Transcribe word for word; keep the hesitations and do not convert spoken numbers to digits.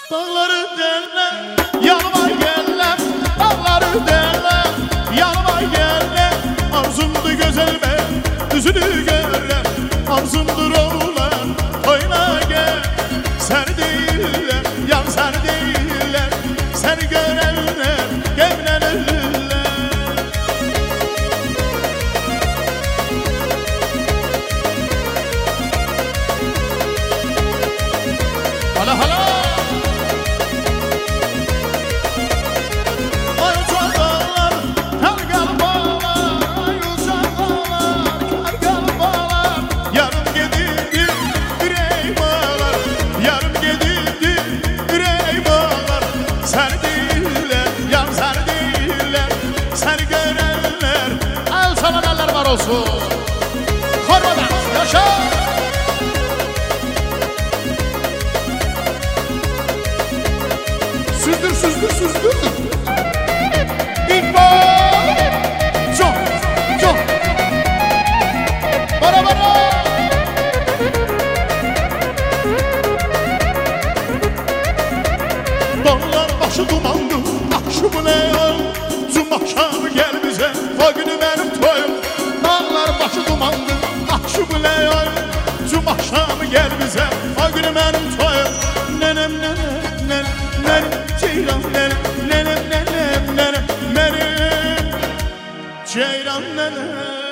Dağları derler, yanıma geller. Dağları derler, yanıma geller. Arzumdu güzel ben, yüzünü görler. Arzumdur oğlan, oyna gel. Sen değiller, yan sen değiller. Seni görenler, gemlenirler. Hala hala. Olsun. Kormadan yaşa. Süzdür süzdür süzdür. İkbal. Çok çok. Bara bara. Dağlar başı dumandı. Akşı bu ne yol? Zum akşamı gel bize. O günü benim toyum. Başı dumandı, akşı bu ne yol? Cum akşamı gel bize, o günü benim toyum. Nenem nenem nenem nenem ceylan nenem nenem nenem nenem nenem ceylan nenem.